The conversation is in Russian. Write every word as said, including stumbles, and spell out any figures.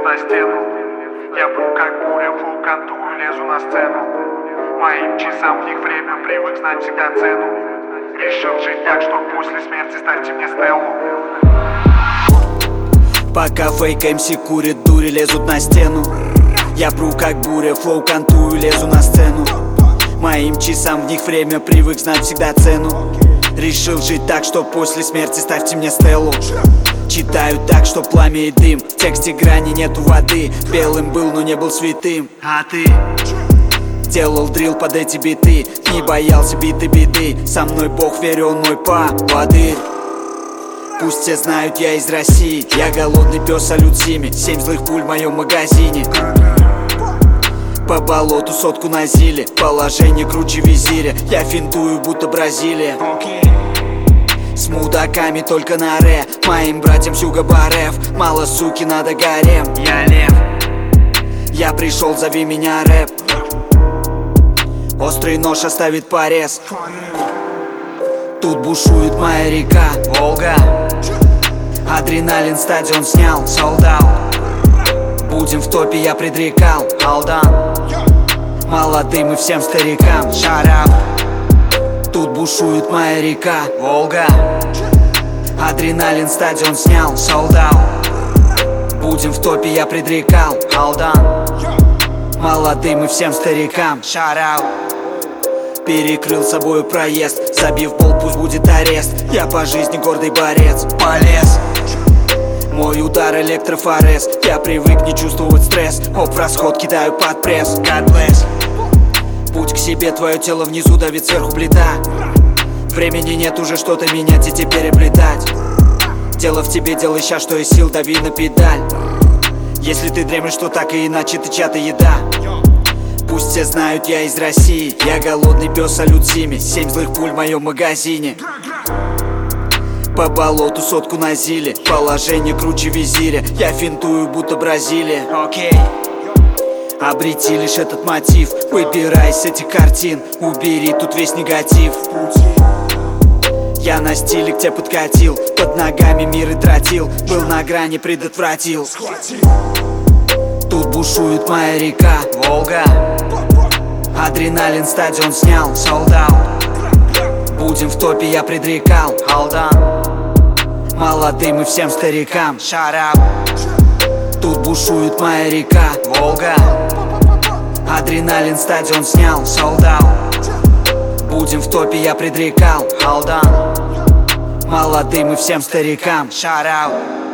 на стену. Я был как буря, вулкан, тую, лезу на сцену. Моим часам в них время, привык знать всегда цену. Решил жить так, что после смерти ставьте мне стелу. Пока фейк эм си курит, дури лезут на стену. Я пру как буря, флоу кантую, лезу на сцену. Моим часам в них время, привык знать всегда цену. Решил жить так, что после смерти ставьте мне стелу. Читаю так, что пламя и дым, в тексте грани нету воды. Белым был, но не был святым. А ты? Делал дрил под эти биты, не боялся биты беды. Со мной Бог, верю, он мой поводырь. Пусть все знают, я из России. Я голодный пес, салют Симе. Семь злых пуль в моем магазине. По болоту сотку на зиле. Положение круче визиря. Я финтую, будто Бразилия. С мудаками только на ре. Моим братьям Сюга Барев. Мало суки, надо гарем. Я лев. Я пришел, зови меня рэп. Острый нож оставит порез. Тут бушует моя река Волга. Адреналин стадион снял, sold out. Будем в топе, я предрекал, hold on. Молодым и всем старикам, shut up. Тут бушует моя река Волга. Адреналин стадион снял, sold out. Будем в топе, я предрекал, hold on. Молодым и всем старикам, shut out. Перекрыл собою проезд, забив пол, пусть будет арест. Я по жизни гордый борец, полез. Мой удар электрофорез. Я привык не чувствовать стресс. Оп, в расход кидаю под пресс. God bless. Путь к себе, твое тело внизу давит, сверху плита. Времени нет уже что-то менять и тебе переплетать. Дело в тебе, делай ща, что из сил, дави на педаль. Если ты дремлешь, то так и иначе ты чья-то еда. Пусть все знают, я из России. Я голодный пес, салют Симе. Семь злых пуль в моем магазине. По болоту сотку на зиле. Положение круче визиря. Я финтую, будто Бразилия. Окей. Обрети лишь этот мотив. Выбирай с этих картин. Убери тут весь негатив. Я на стиле к тебе подкатил. Под ногами мир и тротил. Был на грани, предотвратил. Тут бушует моя река Волга. Адреналин стадион снял, sold out. Будем в топе, я предрекал, hold on. Молодым и всем старикам, shut up. Тут бушует моя река Волга. Адреналин стадион снял, sold out. Будем в топе, я предрекал, hold on. Молодым и всем старикам, shut up.